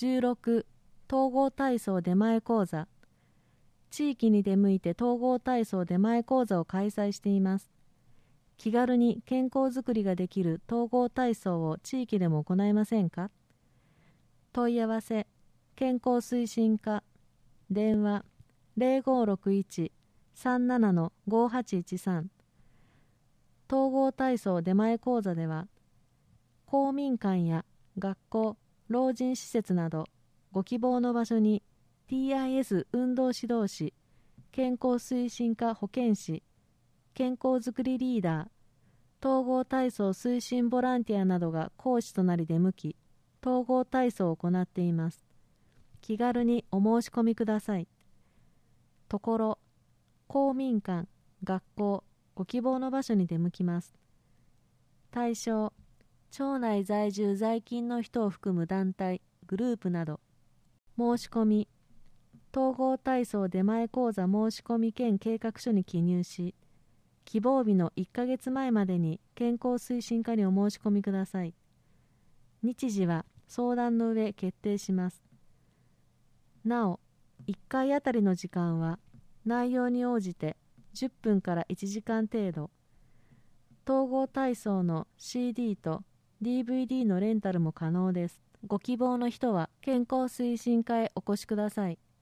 16統合体操出前講座。地域に出向いて統合体操出前講座を開催しています。気軽に健康づくりができる統合体操を地域でも行いませんか？問い合わせ健康推進課電話 0561-37-5813。 統合体操出前講座では公民館や学校、老人施設などご希望の場所に TIS 運動指導士、健康推進課保健師、健康づくりリーダー、統合体操推進ボランティアなどが講師となり出向き、統合体操を行っています。気軽にお申し込みください。ところ、公民館、学校、ご希望の場所に出向きます。対象、町内在住在勤の人を含む団体、グループなど。申し込み、統合体操出前講座申し込み兼計画書に記入し、希望日の1ヶ月前までに健康推進課にお申し込みください。日時は相談の上決定します。なお、1回あたりの時間は内容に応じて10分から1時間程度。統合体操の CD と DVD のレンタルも可能です。ご希望の人は健康推進課へお越しください。